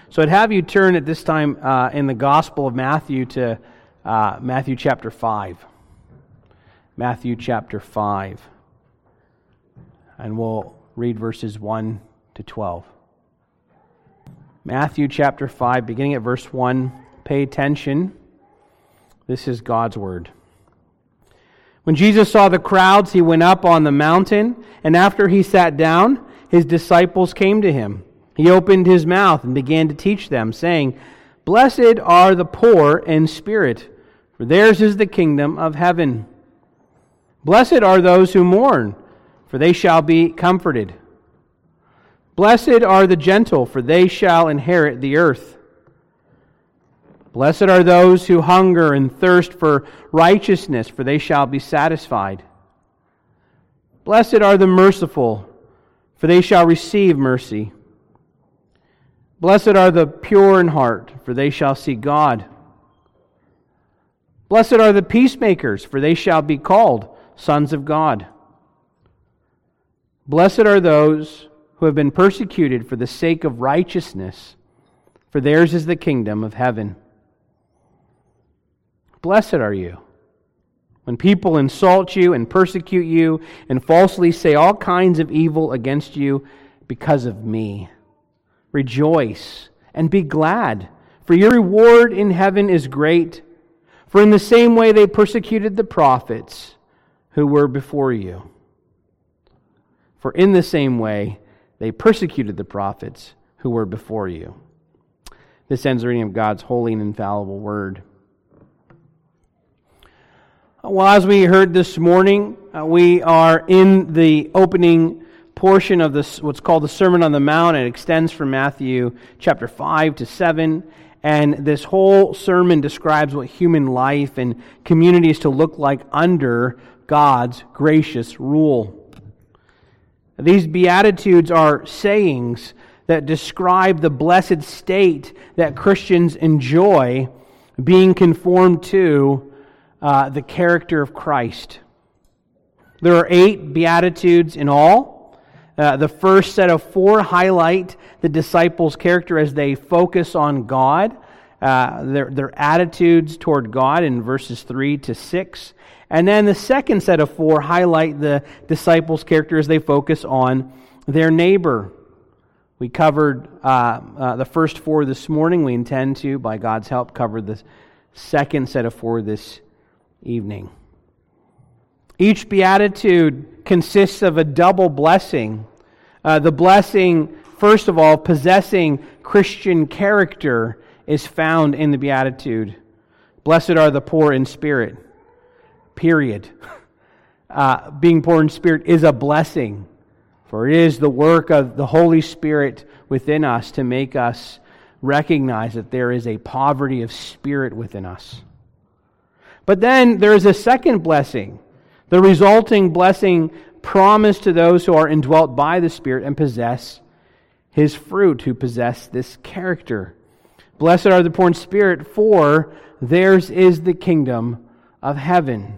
So I'd have you turn at this time in the Gospel of Matthew to Matthew chapter 5. Matthew chapter 5. And we'll read verses 1 to 12. Matthew chapter 5, beginning at verse 1. Pay attention. This is God's Word. When Jesus saw the crowds, he went up on the mountain, and after he sat down, his disciples came to him. He opened his mouth and began to teach them, saying, "Blessed are the poor in spirit, for theirs is the kingdom of heaven. Blessed are those who mourn, for they shall be comforted. Blessed are the gentle, for they shall inherit the earth. Blessed are those who hunger and thirst for righteousness, for they shall be satisfied. Blessed are the merciful, for they shall receive mercy. Blessed are the pure in heart, for they shall see God. Blessed are the peacemakers, for they shall be called sons of God. Blessed are those who have been persecuted for the sake of righteousness, for theirs is the kingdom of heaven. Blessed are you when people insult you and persecute you and falsely say all kinds of evil against you because of me. Rejoice and be glad, for your reward in heaven is great. For in the same way they persecuted the prophets who were before you. For in the same way they persecuted the prophets who were before you." This ends the reading of God's holy and infallible Word. Well, as we heard this morning, we are in the opening portion of this, what's called the Sermon on the Mount. It extends from Matthew chapter 5 to 7. And this whole sermon describes what human life and community is to look like under God's gracious rule. These Beatitudes are sayings that describe the blessed state that Christians enjoy, being conformed to the character of Christ. There are 8 Beatitudes in all. The first set of 4 highlight the disciples' character as they focus on God, their attitudes toward God in verses 3 to 6. And then the second set of 4 highlight the disciples' character as they focus on their neighbor. We covered the first 4 this morning. We intend to, by God's help, cover the second set of 4 this evening. Each beatitude consists of a double blessing. The blessing, first of all, possessing Christian character is found in the beatitude. Blessed are the poor in spirit. Period. Being poor in spirit is a blessing, for it is the work of the Holy Spirit within us to make us recognize that there is a poverty of spirit within us. But then there is a second blessing, the resulting blessing promised to those who are indwelt by the Spirit and possess His fruit, who possess this character. Blessed are the poor in spirit, for theirs is the kingdom of heaven.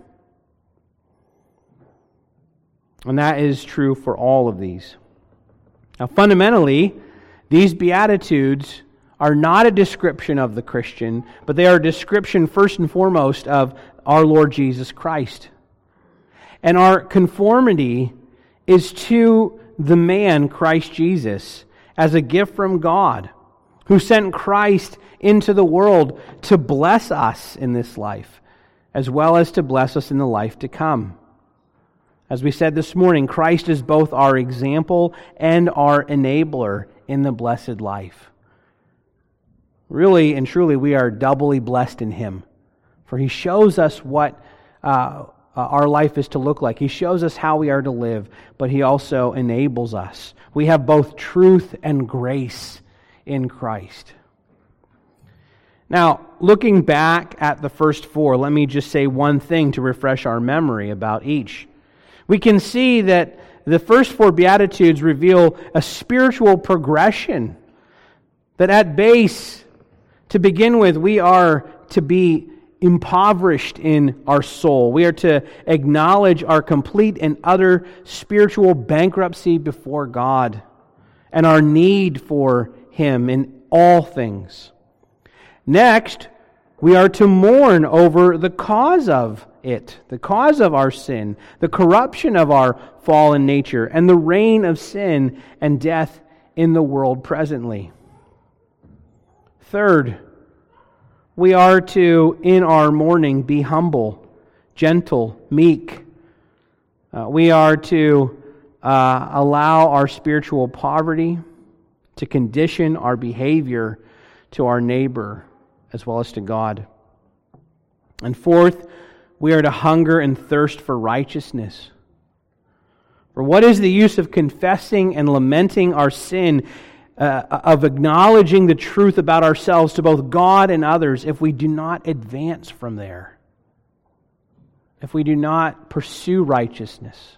And that is true for all of these. Now, fundamentally, these Beatitudes are not a description of the Christian, but they are a description first and foremost of our Lord Jesus Christ. And our conformity is to the man, Christ Jesus, as a gift from God, who sent Christ into the world to bless us in this life, as well as to bless us in the life to come. As we said this morning, Christ is both our example and our enabler in the blessed life. Really and truly, we are doubly blessed in Him, for He shows us what our life is to look like. He shows us how we are to live, but He also enables us. We have both truth and grace in Christ. Now, looking back at the first 4, let me just say one thing to refresh our memory about each. We can see that the first 4 Beatitudes reveal a spiritual progression, that at base, to begin with, we are to be impoverished in our soul. We are to acknowledge our complete and utter spiritual bankruptcy before God and our need for Him in all things. Next, we are to mourn over the cause of it, the cause of our sin, the corruption of our fallen nature, and the reign of sin and death in the world presently. Third, we are to, in our mourning, be humble, gentle, meek. We are to allow our spiritual poverty to condition our behavior to our neighbor as well as to God. And fourth, we are to hunger and thirst for righteousness. For what is the use of confessing and lamenting our sin, of acknowledging the truth about ourselves to both God and others, if we do not advance from there? If we do not pursue righteousness?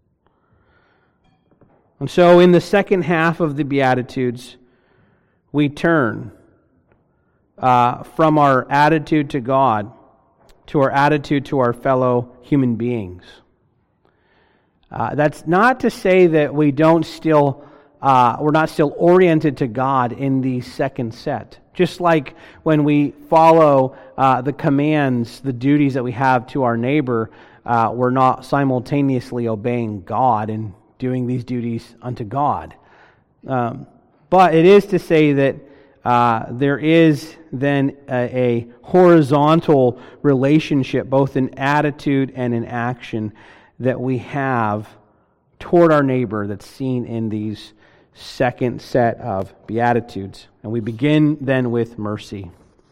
And so in the second half of the Beatitudes, we turn from our attitude to God to our attitude to our fellow human beings. That's not to say that we're not still oriented to God in the second set. Just like when we follow the commands, the duties that we have to our neighbor, we're not simultaneously obeying God and doing these duties unto God. But it is to say that there is then a horizontal relationship, both in attitude and in action, that we have toward our neighbor that's seen in these second set of Beatitudes. And we begin then with mercy.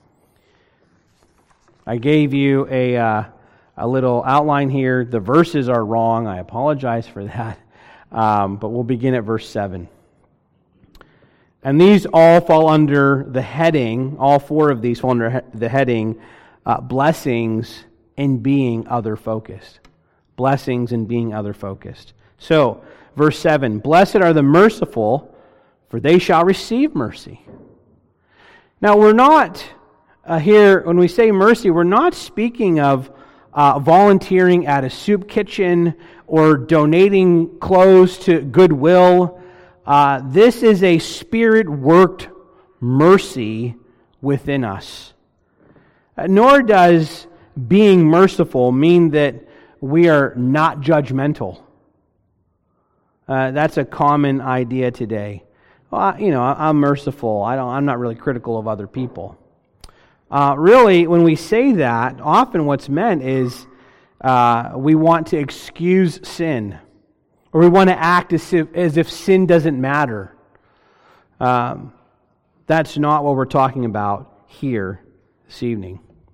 I gave you a little outline here. The verses are wrong. I apologize for that. But we'll begin at verse 7. And these all fall under the heading, all four of these fall under the heading, blessings in being other-focused. Blessings in being other-focused. So, verse 7, blessed are the merciful, for they shall receive mercy. Now, we're not, here, when we say mercy, we're not speaking of volunteering at a soup kitchen or donating clothes to Goodwill. This is a Spirit-worked mercy within us. Nor does being merciful mean that we are not judgmental. That's a common idea today. Well, I'm merciful. I'm not really critical of other people. Really, when we say that, often what's meant is we want to excuse sin. Or we want to act as if sin doesn't matter. That's not what we're talking about here this evening.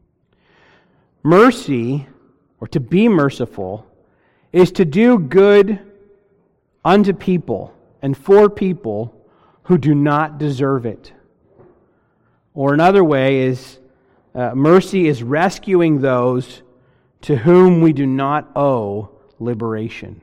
Mercy, or to be merciful, is to do good unto people and for people who do not deserve it. Or another way is, mercy is rescuing those to whom we do not owe liberation.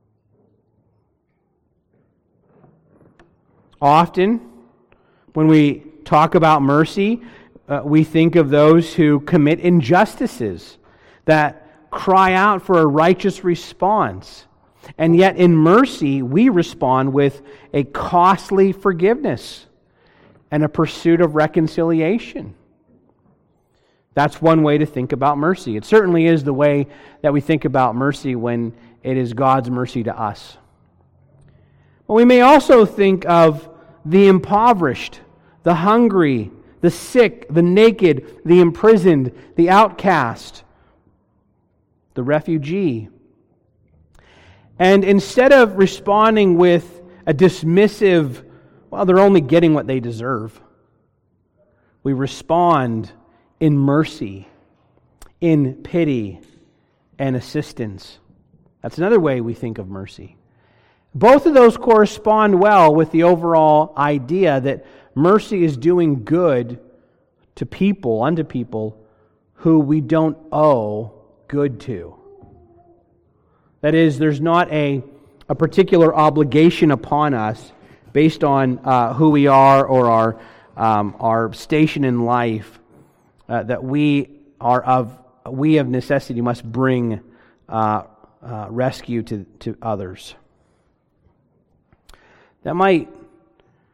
Often, when we talk about mercy, we think of those who commit injustices, that cry out for a righteous response. And yet in mercy, we respond with a costly forgiveness and a pursuit of reconciliation. That's one way to think about mercy. It certainly is the way that we think about mercy when it is God's mercy to us. But we may also think of the impoverished, the hungry, the sick, the naked, the imprisoned, the outcast, the refugee. And instead of responding with a dismissive, well, they're only getting what they deserve, we respond in mercy, in pity, and assistance. That's another way we think of mercy. Both of those correspond well with the overall idea that mercy is doing good to people, unto people who we don't owe good to. That is, there's not a particular obligation upon us based on who we are or our station in life that we of necessity must bring rescue to others. That might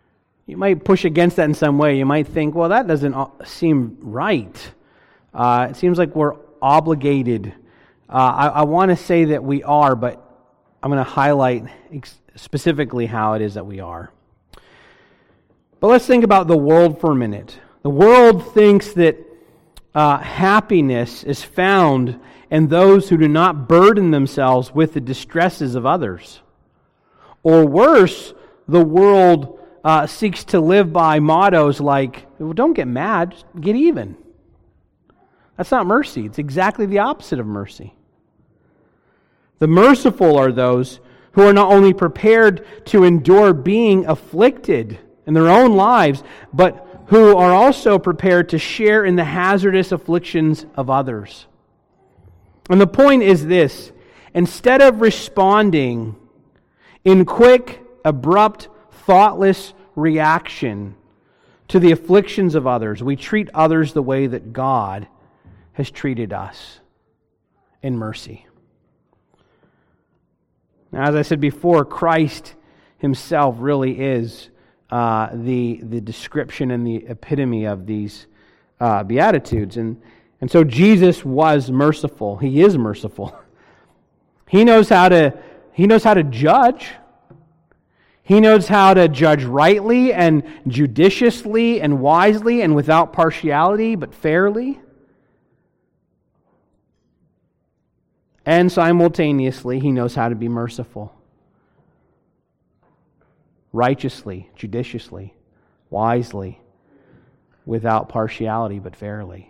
You might push against that in some way. You might think, well, that doesn't seem right. It seems like we're obligated. I want to say that we are, but I'm going to highlight specifically how it is that we are. But let's think about the world for a minute. The world thinks that happiness is found in those who do not burden themselves with the distresses of others. Or worse, the world seeks to live by mottos like, well, don't get mad, just get even. That's not mercy. It's exactly the opposite of mercy. The merciful are those who are not only prepared to endure being afflicted in their own lives, but who are also prepared to share in the hazardous afflictions of others. And the point is this: instead of responding in quick, abrupt, thoughtless reaction to the afflictions of others, we treat others the way that God has treated us, in mercy. Now, as I said before, Christ Himself really is the description and the epitome of these Beatitudes. And so Jesus was merciful. He is merciful. He knows how to judge. He knows how to judge rightly and judiciously and wisely and without partiality, but fairly. And simultaneously, He knows how to be merciful. Righteously, judiciously, wisely, without partiality, but fairly.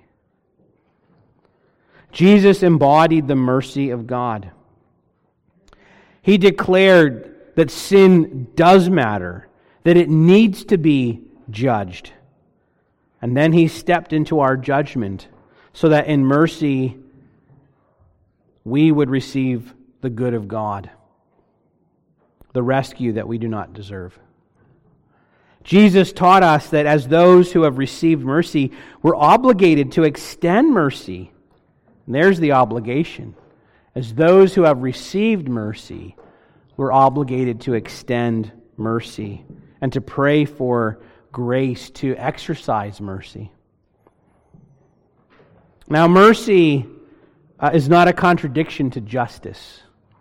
Jesus embodied the mercy of God. He declared that sin does matter, that it needs to be judged. And then He stepped into our judgment so that in mercy we would receive the good of God, the rescue that we do not deserve. Jesus taught us that as those who have received mercy, we're obligated to extend mercy. And there's the obligation. As those who have received mercy, we're obligated to extend mercy and to pray for grace to exercise mercy. Now, mercy is not a contradiction to justice,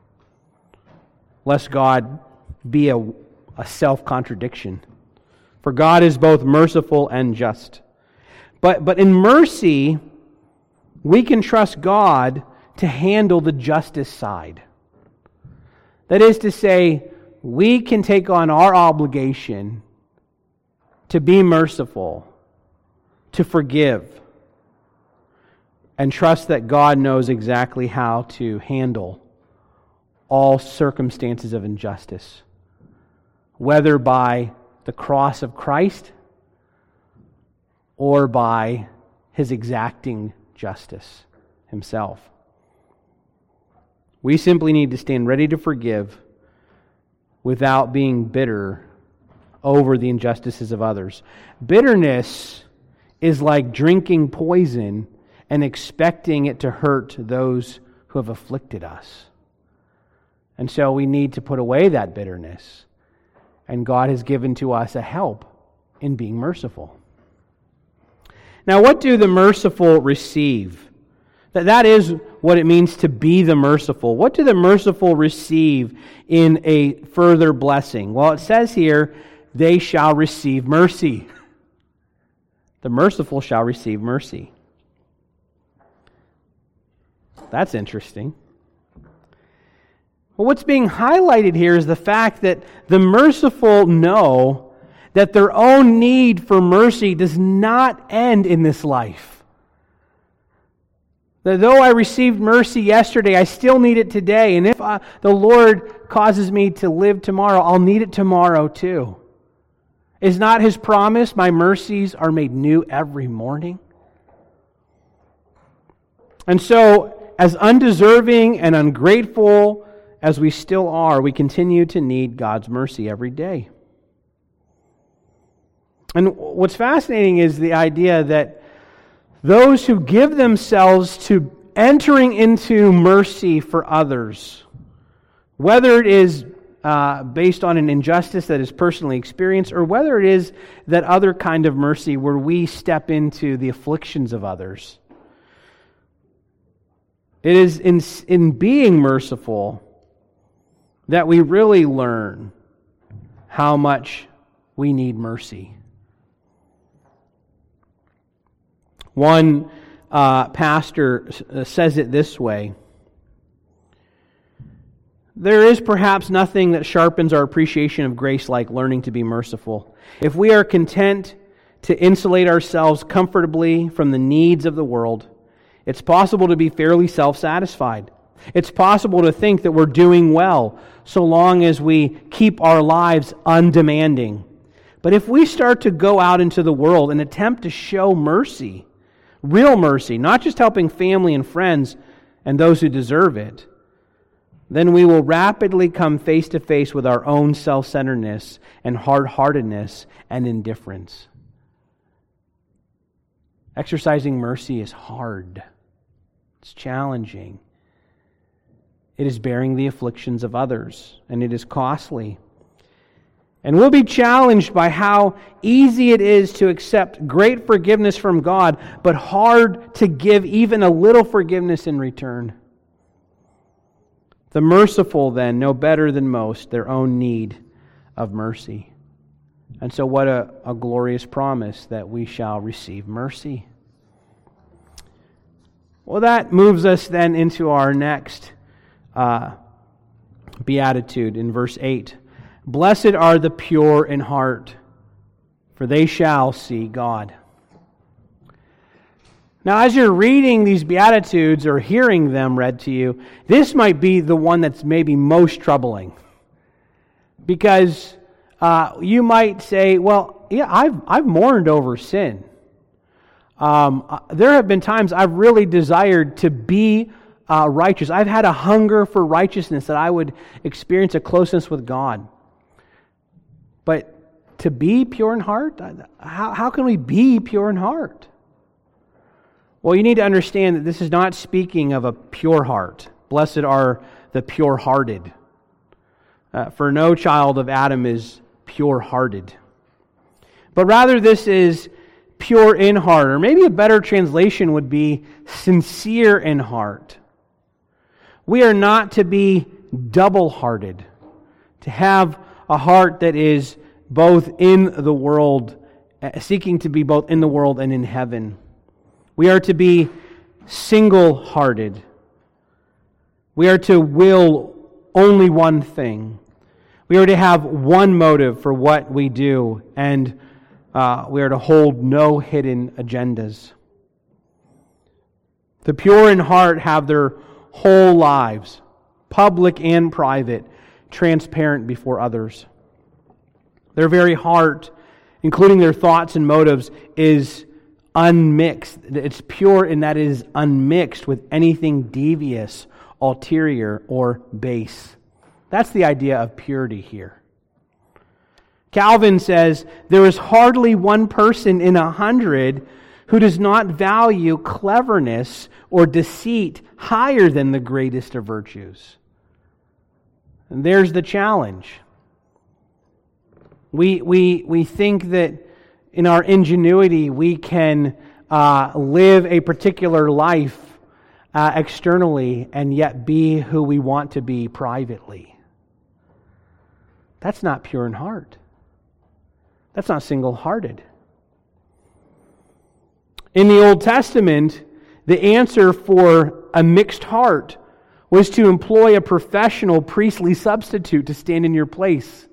lest God be a self-contradiction. For God is both merciful and just. But in mercy, we can trust God to handle the justice side. That is to say, we can take on our obligation to be merciful, to forgive, and trust that God knows exactly how to handle all circumstances of injustice, whether by the cross of Christ or by His exacting justice Himself. We simply need to stand ready to forgive without being bitter over the injustices of others. Bitterness is like drinking poison and expecting it to hurt those who have afflicted us. And so we need to put away that bitterness. And God has given to us a help in being merciful. Now, what do the merciful receive? That is what it means to be the merciful. What do the merciful receive in a further blessing? Well, it says here, they shall receive mercy. The merciful shall receive mercy. That's interesting. Well, what's being highlighted here is the fact that the merciful know that their own need for mercy does not end in this life. That though I received mercy yesterday, I still need it today. And if the Lord causes me to live tomorrow, I'll need it tomorrow too. Is not His promise, my mercies are made new every morning? And so, as undeserving and ungrateful as we still are, we continue to need God's mercy every day. And what's fascinating is the idea that those who give themselves to entering into mercy for others, whether it is based on an injustice that is personally experienced, or whether it is that other kind of mercy where we step into the afflictions of others. It is in being merciful that we really learn how much we need mercy. One pastor says it this way: there is perhaps nothing that sharpens our appreciation of grace like learning to be merciful. If we are content to insulate ourselves comfortably from the needs of the world, it's possible to be fairly self-satisfied. It's possible to think that we're doing well so long as we keep our lives undemanding. But if we start to go out into the world and attempt to show mercy, real mercy, not just helping family and friends and those who deserve it, then we will rapidly come face to face with our own self-centeredness and hard-heartedness and indifference. Exercising mercy is hard. It's challenging. It is bearing the afflictions of others, and it is costly. And we'll be challenged by how easy it is to accept great forgiveness from God, but hard to give even a little forgiveness in return. The merciful, then, know better than most their own need of mercy. And so what a glorious promise that we shall receive mercy. Well, that moves us then into our next beatitude in verse 8. Blessed are the pure in heart, for they shall see God. Now, as you're reading these Beatitudes or hearing them read to you, this might be the one that's maybe most troubling. Because you might say, well, yeah, I've mourned over sin. There have been times I've really desired to be righteous. I've had a hunger for righteousness, that I would experience a closeness with God. But to be pure in heart, how can we be pure in heart? Well, you need to understand that this is not speaking of a pure heart. Blessed are the pure-hearted. For no child of Adam is pure-hearted. But rather this is pure in heart, or maybe a better translation would be sincere in heart. We are not to be double-hearted, to have a heart that is both in the world, seeking to be both in the world and in heaven. We are to be single-hearted. We are to will only one thing. We are to have one motive for what we do, and we are to hold no hidden agendas. The pure in heart have their whole lives, public and private, transparent before others. Their very heart, including their thoughts and motives, is unmixed. It's pure in that it is unmixed with anything devious, ulterior, or base. That's the idea of purity here. Calvin says, there is hardly one person in 100 who does not value cleverness or deceit higher than the greatest of virtues. And there's the challenge. We think that in our ingenuity we can live a particular life externally and yet be who we want to be privately. That's not pure in heart. That's not single-hearted. In the Old Testament, the answer for a mixed heart was to employ a professional priestly substitute to stand in your place.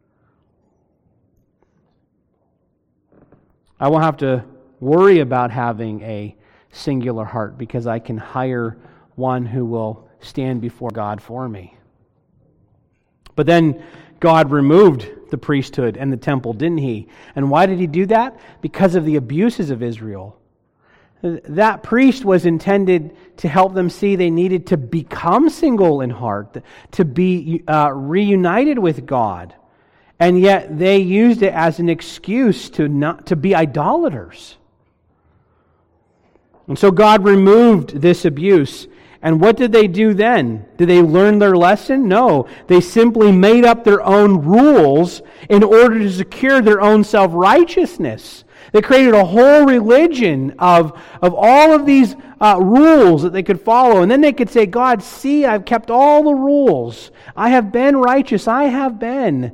I won't have to worry about having a singular heart because I can hire one who will stand before God for me. But then God removed the priesthood and the temple, didn't He? And why did He do that? Because of the abuses of Israel. That priest was intended to help them see they needed to become single in heart, to be reunited with God. And yet they used it as an excuse to be idolaters. And so God removed this abuse, And what did they do then? Did they learn their lesson? No. They simply made up their own rules in order to secure their own self-righteousness. They created a whole religion of all of these rules that they could follow. And then they could say, God, see, I've kept all the rules. I have been righteous. I have been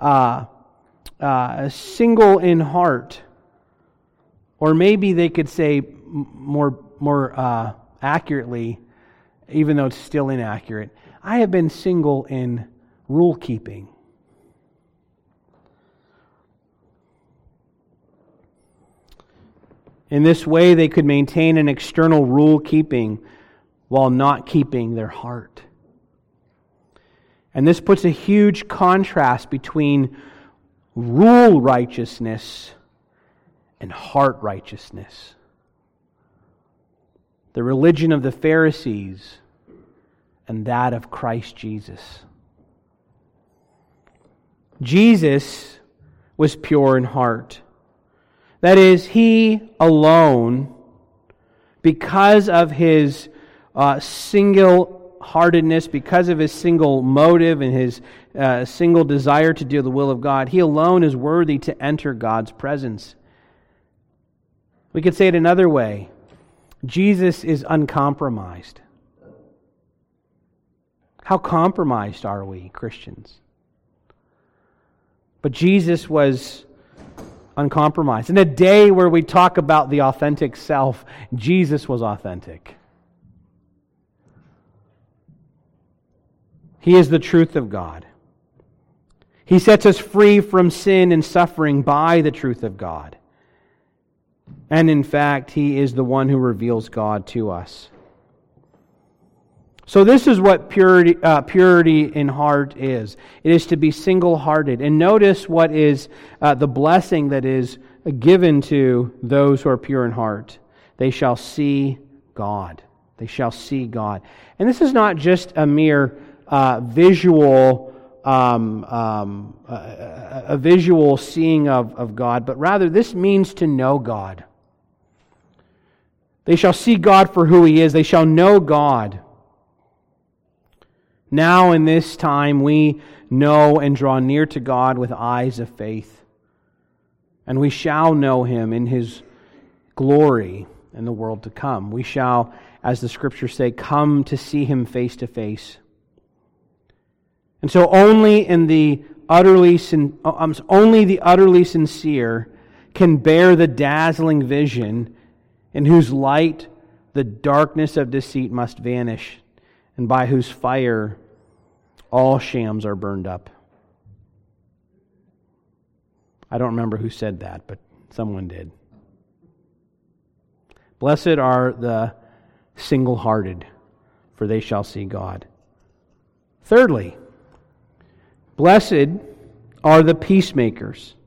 single in heart. Or maybe they could say more accurately, even though it's still inaccurate, I have been single in rule keeping. In this way, they could maintain an external rule keeping while not keeping their heart. And this puts a huge contrast between rule righteousness and heart righteousness. The religion of the Pharisees and that of Christ Jesus. Jesus was pure in heart. That is, He alone, because of His single-heartedness, because of His single motive and His single desire to do the will of God, He alone is worthy to enter God's presence. We could say it another way. Jesus is uncompromised. How compromised are we, Christians? But Jesus was uncompromised. In a day where we talk about the authentic self, Jesus was authentic. He is the truth of God. He sets us free from sin and suffering by the truth of God. And in fact, He is the one who reveals God to us. So this is what purity in heart is. It is to be single-hearted. And notice what is the blessing that is given to those who are pure in heart. They shall see God. They shall see God. And this is not just a mere visual seeing of God, but rather this means to know God. They shall see God for who He is. They shall know God. Now in this time we know and draw near to God with eyes of faith. And we shall know Him in His glory in the world to come. We shall, as the Scriptures say, come to see Him face to face. And so only the utterly sincere can bear the dazzling vision in whose light the darkness of deceit must vanish, and by whose fire all shams are burned up. I don't remember who said that, but someone did. Blessed are the single-hearted, for they shall see God. Thirdly, blessed are the peacemakers.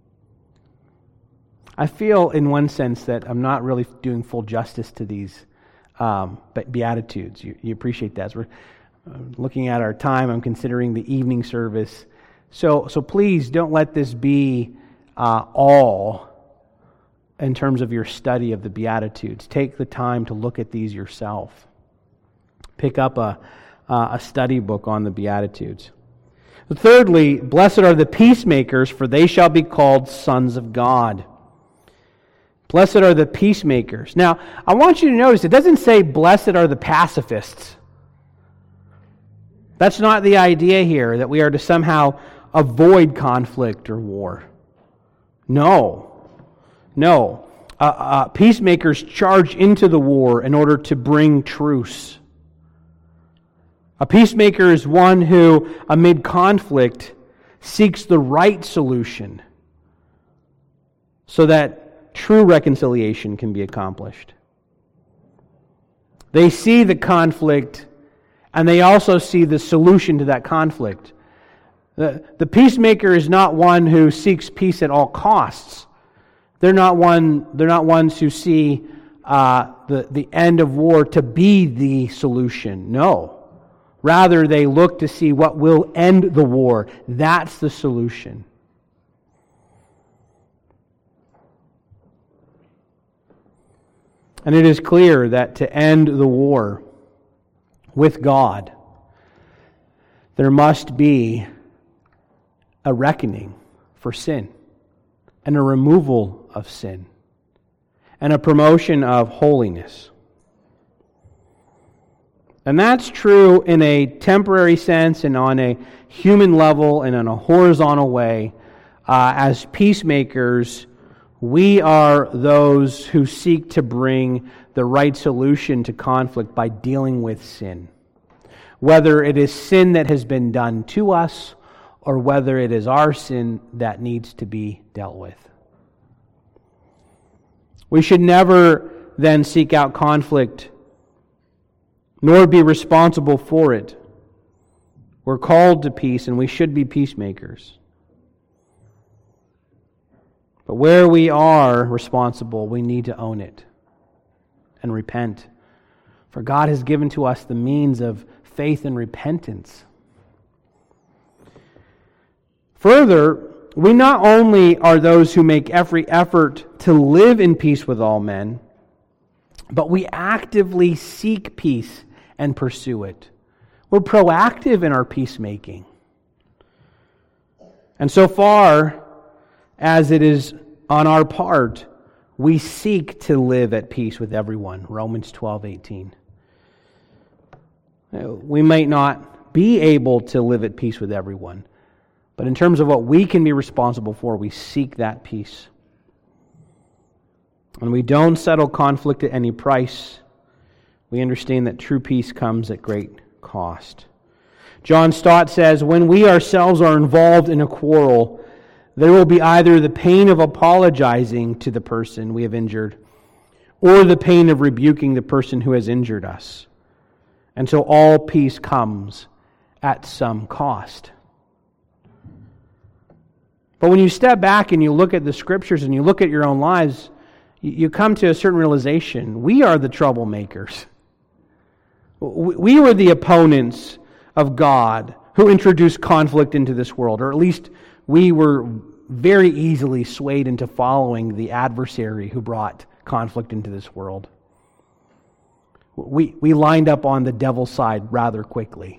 I feel in one sense that I'm not really doing full justice to these Beatitudes. You appreciate that. As we're looking at our time, I'm considering the evening service. So please don't let this be all in terms of your study of the Beatitudes. Take the time to look at these yourself. Pick up a study book on the Beatitudes. Thirdly, blessed are the peacemakers, for they shall be called sons of God. Blessed are the peacemakers. Now, I want you to notice, it doesn't say blessed are the pacifists. That's not the idea here, that we are to somehow avoid conflict or war. No. Peacemakers charge into the war in order to bring truce. A peacemaker is one who, amid conflict, seeks the right solution so that true reconciliation can be accomplished. They see the conflict and they also see the solution to that conflict. The peacemaker is not one who seeks peace at all costs. They're not ones who see the end of war to be the solution. No. Rather, they look to see what will end the war. That's the solution. And it is clear that to end the war with God, there must be a reckoning for sin and a removal of sin and a promotion of holiness. And that's true in a temporary sense and on a human level and in a horizontal way. As peacemakers, we are those who seek to bring the right solution to conflict by dealing with sin. Whether it is sin that has been done to us or whether it is our sin that needs to be dealt with. We should never then seek out conflict nor be responsible for it. We're called to peace and we should be peacemakers. But where we are responsible, we need to own it and repent. For God has given to us the means of faith and repentance. Further, we not only are those who make every effort to live in peace with all men, but we actively seek peace and pursue it. We're proactive in our peacemaking. And so far as it is on our part, we seek to live at peace with everyone. Romans 12:18. We might not be able to live at peace with everyone, but in terms of what we can be responsible for, we seek that peace. And we don't settle conflict at any price. We understand that true peace comes at great cost. John Stott says, when we ourselves are involved in a quarrel, there will be either the pain of apologizing to the person we have injured, or the pain of rebuking the person who has injured us. And so all peace comes at some cost. But when you step back and you look at the Scriptures and you look at your own lives, you come to a certain realization. We are the troublemakers. We were the opponents of God who introduced conflict into this world, or at least we were very easily swayed into following the adversary who brought conflict into this world. We lined up on the devil's side rather quickly.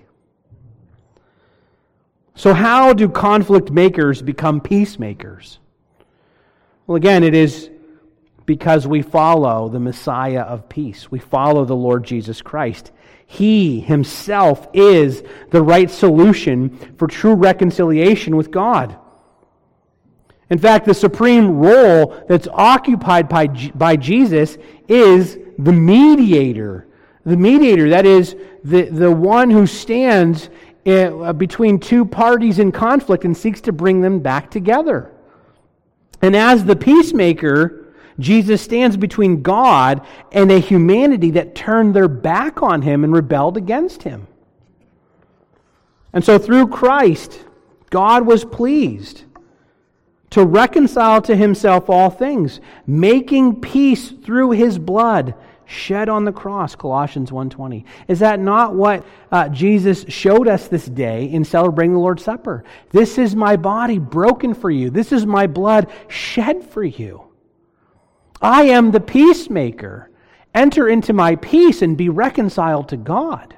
So how do conflict makers become peacemakers? Well, again, it is because we follow the Messiah of peace. We follow the Lord Jesus Christ. He himself is the right solution for true reconciliation with God. In fact, the supreme role that's occupied by Jesus is the mediator. The mediator, that is, the one who stands between two parties in conflict and seeks to bring them back together. And as the peacemaker, Jesus stands between God and a humanity that turned their back on Him and rebelled against Him. And so through Christ, God was pleased to reconcile to Himself all things, making peace through His blood shed on the cross, Colossians 1:20. Is that not what Jesus showed us this day in celebrating the Lord's Supper? This is my body broken for you. This is my blood shed for you. I am the peacemaker. Enter into my peace and be reconciled to God.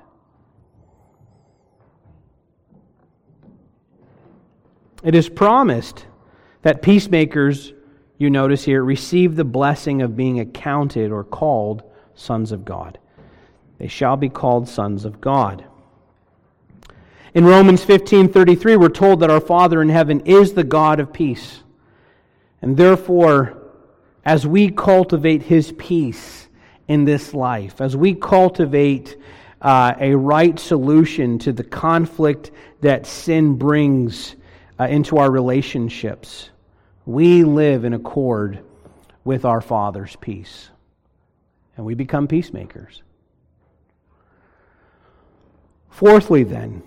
It is promised that peacemakers, you notice here, receive the blessing of being accounted or called sons of God. They shall be called sons of God. In Romans 15:33, we're told that our Father in heaven is the God of peace. And therefore, as we cultivate His peace in this life, as we cultivate a right solution to the conflict that sin brings into our relationships, we live in accord with our Father's peace. And we become peacemakers. Fourthly then,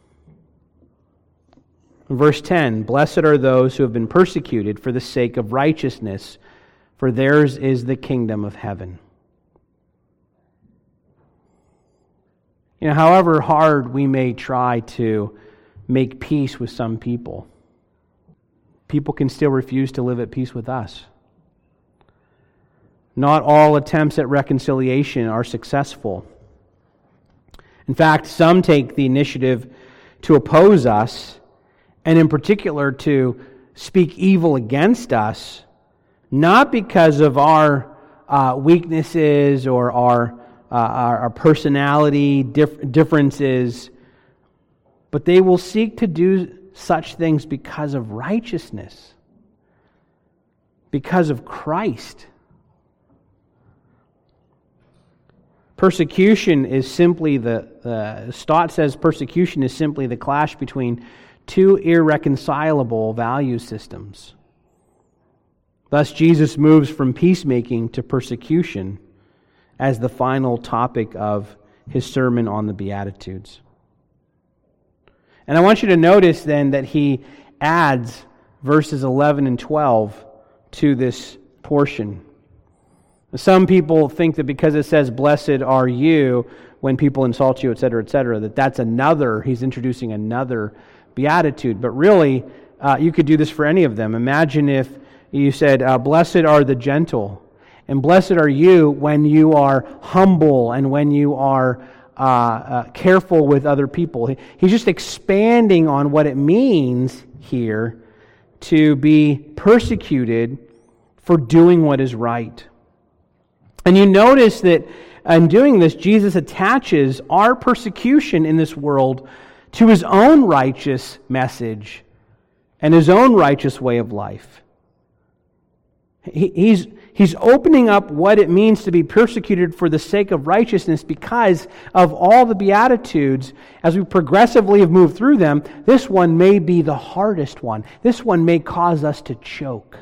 verse 10, blessed are those who have been persecuted for the sake of righteousness, for theirs is the kingdom of heaven. You know, however hard we may try to make peace with some people, people can still refuse to live at peace with us. Not all attempts at reconciliation are successful. In fact, some take the initiative to oppose us, and in particular to speak evil against us, not because of our weaknesses or our personality differences, but they will seek to do such things because of righteousness, because of Christ. Persecution is simply Stott says persecution is simply the clash between two irreconcilable value systems. Thus, Jesus moves from peacemaking to persecution as the final topic of his Sermon on the Beatitudes. And I want you to notice then that he adds verses 11 and 12 to this portion. Some people think that because it says, "Blessed are you," when people insult you, etc., that's another, he's introducing another beatitude. But really, you could do this for any of them. Imagine if you said, "Blessed are the gentle," and blessed are you when you are humble and when you are careful with other people. He's just expanding on what it means here to be persecuted for doing what is right. And you notice that in doing this, Jesus attaches our persecution in this world to his own righteous message and his own righteous way of life. He's opening up what it means to be persecuted for the sake of righteousness because of all the Beatitudes. As we progressively have moved through them, this one may be the hardest one. This one may cause us to choke.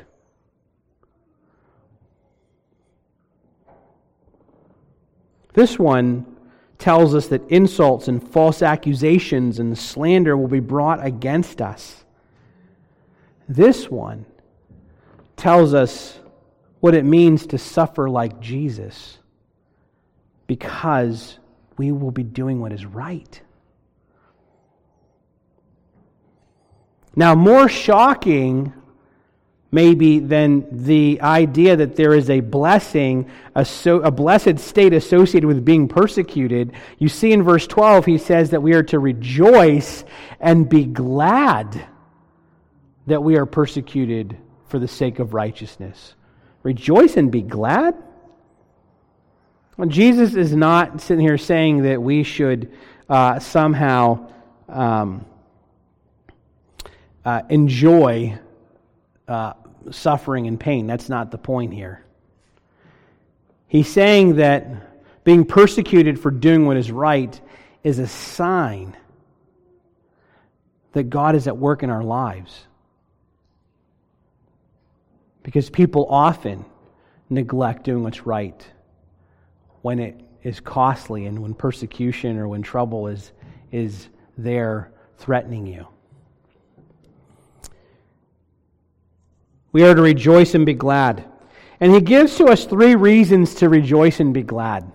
This one tells us that insults and false accusations and slander will be brought against us. This one tells us what it means to suffer like Jesus because we will be doing what is right. Now, more shocking maybe than the idea that there is a blessing, a blessed state associated with being persecuted, you see in verse 12 he says that we are to rejoice and be glad that we are persecuted for the sake of righteousness. Rejoice and be glad? Well, Jesus is not sitting here saying that we should somehow enjoy suffering and pain. That's not the point here. He's saying that being persecuted for doing what is right is a sign that God is at work in our lives. Because people often neglect doing what's right when it is costly and when persecution or when trouble is there threatening you. We are to rejoice and be glad. And he gives to us 3 reasons to rejoice and be glad.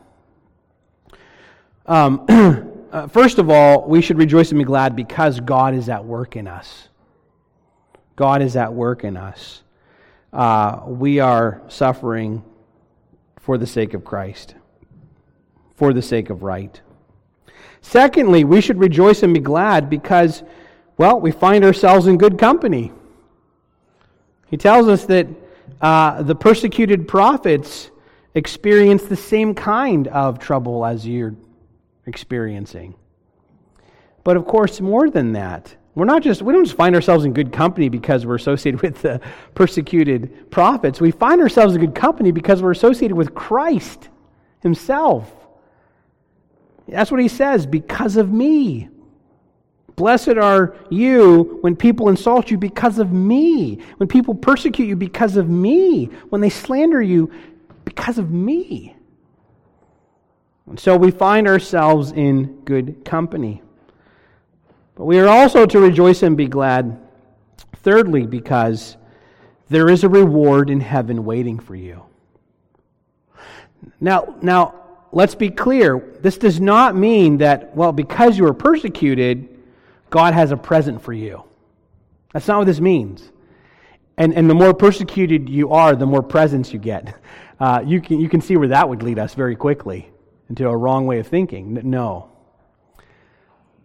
First of all, we should rejoice and be glad because God is at work in us. God is at work in us. We are suffering for the sake of Christ, for the sake of right. Secondly, we should rejoice and be glad because, well, we find ourselves in good company. He tells us that the persecuted prophets experienced the same kind of trouble as you're experiencing. But of course, more than that. We don't just find ourselves in good company because we're associated with the persecuted prophets. We find ourselves in good company because we're associated with Christ himself. That's what he says, because of me. Blessed are you when people insult you because of me. When people persecute you because of me. When they slander you because of me. And so we find ourselves in good company. But we are also to rejoice and be glad, thirdly, because there is a reward in heaven waiting for you. Now, let's be clear. This does not mean that, well, because you are persecuted, God has a present for you. That's not what this means. And the more persecuted you are, the more presents you get. You can see where that would lead us very quickly into a wrong way of thinking. No.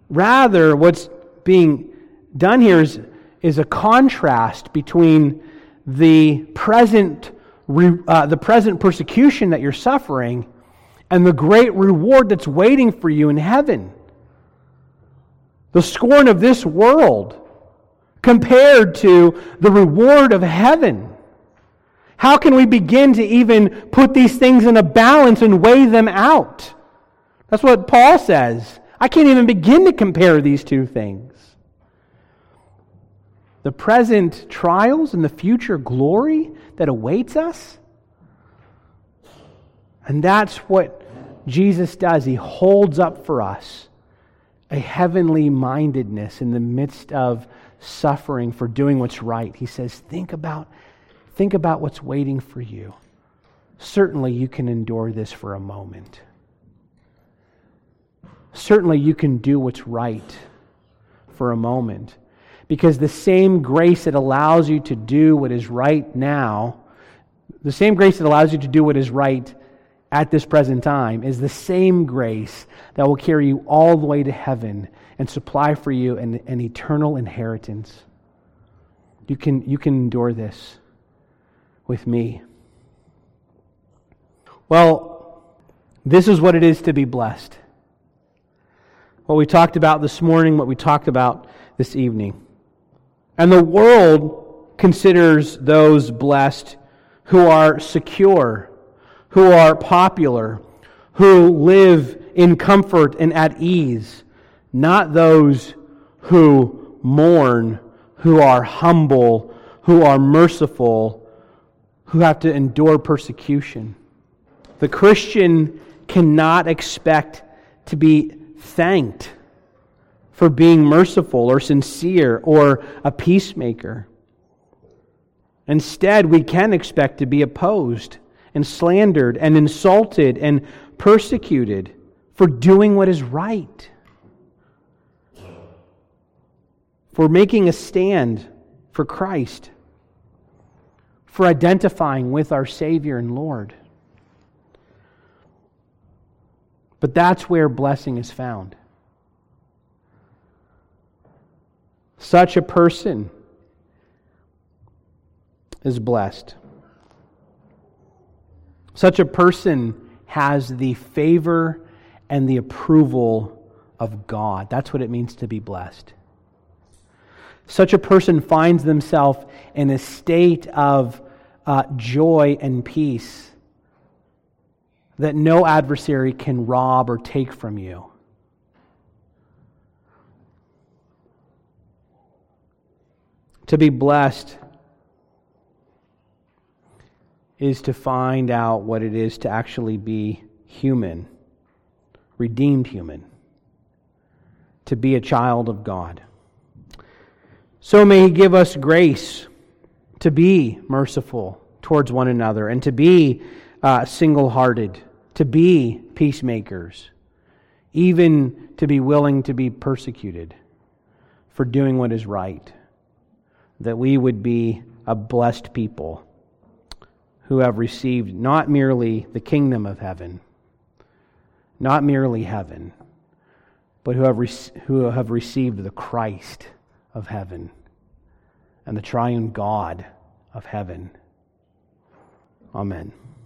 Rather, what's being done here is a contrast between the present persecution that you're suffering and the great reward that's waiting for you in heaven. The scorn of this world compared to the reward of heaven. How can we begin to even put these things in a balance and weigh them out? That's what Paul says. I can't even begin to compare these two things. The present trials and the future glory that awaits us. And that's what Jesus does. He holds up for us a heavenly mindedness in the midst of suffering for doing what's right. He says, think about what's waiting for you. Certainly you can endure this for a moment. Certainly you can do what's right for a moment. Because the same grace that allows you to do what is right now, the same grace that allows you to do what is right at this present time, is the same grace that will carry you all the way to heaven and supply for you an eternal inheritance. You can endure this with me. Well, this is what it is to be blessed. What we talked about this morning, what we talked about this evening. And the world considers those blessed who are secure, who are popular, who live in comfort and at ease, not those who mourn, who are humble, who are merciful, who have to endure persecution. The Christian cannot expect to be thanked for being merciful or sincere or a peacemaker. Instead, we can expect to be opposed and slandered and insulted and persecuted for doing what is right, for making a stand for Christ, for identifying with our Savior and Lord. But that's where blessing is found. Such a person is blessed. Such a person has the favor and the approval of God. That's what it means to be blessed. Such a person finds themselves in a state of joy and peace that no adversary can rob or take from you. To be blessed is to find out what it is to actually be human, redeemed human, to be a child of God. So may He give us grace to be merciful towards one another and to be single-hearted, to be peacemakers, even to be willing to be persecuted for doing what is right, that we would be a blessed people who have received not merely the kingdom of heaven, not merely heaven, but who have received the Christ of heaven and the triune God of heaven. Amen.